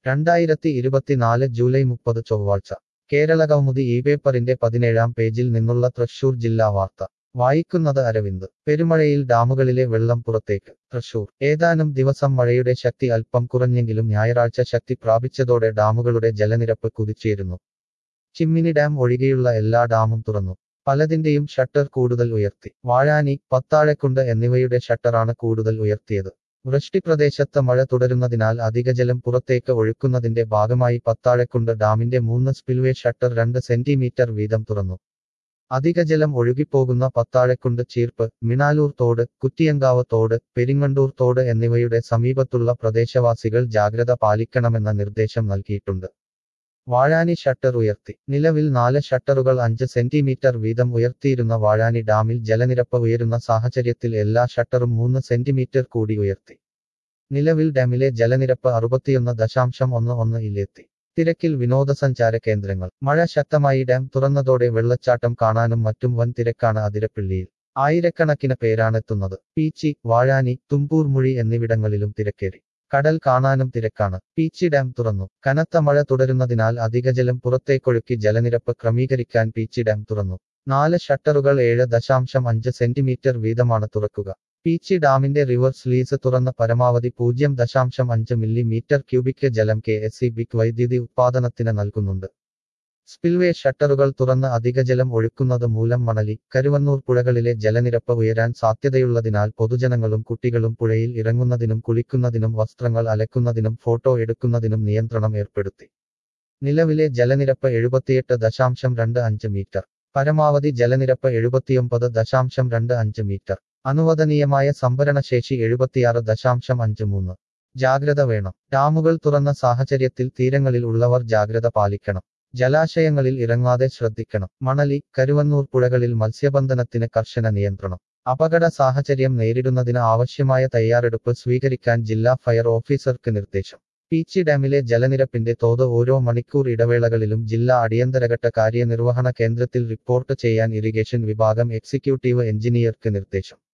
2024 July 30 ചൊവ്വാഴ്ച കേരളകൗമുദി ഈ പേപ്പറിന്റെ 17-ാം പേജിൽ നിന്നുള്ള തൃശൂർ ജില്ലാ വാർത്ത വായിക്കുന്നത് അരവിന്ദ്. പെരുമഴയിൽ ഡാമുകളിലെ വെള്ളം പുറത്തേക്ക്. തൃശൂർ ഏതാനും ദിവസം മഴയുടെ ശക്തി അല്പം കുറഞ്ഞെങ്കിലും ഞായറാഴ്ച ശക്തി പ്രാപിച്ചതോടെ ഡാമുകളുടെ ജലനിരപ്പ് കുതിച്ചുയരുന്നു. ചിമ്മിനി ഡാം ഒഴികെയുള്ള എല്ലാ ഡാമും തുറന്നു. പലതിന്റെയും ഷട്ടർ കൂടുതൽ ഉയർത്തി. വാഴാനി, പത്താഴക്കുണ്ട് എന്നിവയുടെ ഷട്ടറാണ് കൂടുതൽ ഉയർത്തിയത്. വൃഷ്ടിപ്രദേശത്ത് മഴ തുടരുന്നതിനാൽ അധികജലം പുറത്തേക്ക് ഒഴുക്കുന്നതിന്റെ ഭാഗമായി പത്താഴക്കുണ്ട് ഡാമിന്റെ 3 സ്പിൽവേ ഷട്ടർ 2 സെന്റിമീറ്റർ വീതം തുറന്നു. അധികജലം ഒഴുകിപ്പോകുന്ന പത്താഴക്കുണ്ട് ചീർപ്പ്, മിണാലൂർ തോട്, കുറ്റിയങ്കാവ് തോട്, പെരിങ്ങണ്ടൂർ തോട് എന്നിവയുടെ സമീപത്തുള്ള പ്രദേശവാസികൾ ജാഗ്രത പാലിക്കണമെന്ന നിർദ്ദേശം നൽകിയിട്ടുണ്ട്. വാഴാനി ഷട്ടർ ഉയർത്തി. നിലവിൽ 4 ഷട്ടറുകൾ 5 സെന്റിമീറ്റർ വീതം ഉയർത്തിയിരുന്ന വാഴാനി ഡാമിൽ ജലനിരപ്പ് ഉയരുന്ന സാഹചര്യത്തിൽ എല്ലാ ഷട്ടറും 3 സെന്റിമീറ്റർ കൂടി ഉയർത്തി. നിലവിൽ ഡാമിലെ ജലനിരപ്പ് 61.11-ലെത്തി. തിരക്കിൽ വിനോദസഞ്ചാര കേന്ദ്രങ്ങൾ. മഴ ശക്തമായി ഡാം തുറന്നതോടെ വെള്ളച്ചാട്ടം കാണാനും മറ്റും വൻ തിരക്കാണ് അതിരപ്പിള്ളിയിൽ. ആയിരക്കണക്കിന് പേരാണെത്തുന്നത്. പീച്ചി, വാഴാനി, തുമ്പൂർ മുഴി എന്നിവിടങ്ങളിലും തിരക്കേറി. കടൽ കാണാനും തിരക്കാണ്. പീച്ചി ഡാം തുറന്നു. കനത്ത മഴ തുടരുന്നതിനാൽ അധികജലം പുറത്തേക്കൊഴുക്കി ജലനിരപ്പ് ക്രമീകരിക്കാൻ പീച്ചി ഡാം തുറന്നു. 4 ഷട്ടറുകൾ 7.5 സെന്റിമീറ്റർ വീതമാണ് തുറക്കുക. പീച്ചി ഡാമിന്റെ റിവർ സ്ലീസ് തുറന്ന പരമാവധി 0.5 മില്ലിമീറ്റർ ക്യൂബിക് ജലം കെഎസ്ഇബിക്ക് വൈദ്യുതി ഉത്പാദനത്തിന് നൽകുന്നുണ്ട്. സ്പിൽവേ ഷട്ടറുകൾ തുറന്ന് അധികജലം ഒഴുക്കുന്നത് മൂലം മണലി, കരുവന്നൂർ പുഴകളിലെ ജലനിരപ്പ് ഉയരാൻ സാധ്യതയുള്ളതിനാൽ പൊതുജനങ്ങളും കുട്ടികളും പുഴയിൽ ഇറങ്ങുന്നതിനും കുളിക്കുന്നതിനും വസ്ത്രങ്ങൾ അലക്കുന്നതിനും ഫോട്ടോ എടുക്കുന്നതിനും നിയന്ത്രണം ഏർപ്പെടുത്തി. നിലവിലെ ജലനിരപ്പ് 78.25 മീറ്റർ. പരമാവധി ജലനിരപ്പ് 79.25 മീറ്റർ. അനുവദനീയമായ സംഭരണശേഷി 76.53. ജാഗ്രത വേണം. ഡാമുകൾ തുറന്ന സാഹചര്യത്തിൽ തീരങ്ങളിൽ ഉള്ളവർ ജാഗ്രത പാലിക്കണം. ജലാശയങ്ങളിൽ ഇറങ്ങാതെ ശ്രദ്ധിക്കണം. മണലി, കരുവന്നൂർ പുഴകളിൽ മത്സ്യബന്ധനത്തിന് കർശന നിയന്ത്രണം. അപകട സാഹചര്യം നേരിടുന്നതിന് ആവശ്യമായ തയ്യാറെടുപ്പ് സ്വീകരിക്കാൻ ജില്ലാ ഫയർ ഓഫീസർക്ക് നിർദ്ദേശം. പീച്ചി ഡാമിലെ ജലനിരപ്പിന്റെ തോത് ഓരോ മണിക്കൂർ ഇടവേളകളിലും ജില്ലാ അടിയന്തരഘട്ട കാര്യനിർവഹണ കേന്ദ്രത്തിൽ റിപ്പോർട്ട് ചെയ്യാൻ ഇറിഗേഷൻ വിഭാഗം എക്സിക്യൂട്ടീവ് എഞ്ചിനീയർക്ക് നിർദ്ദേശം.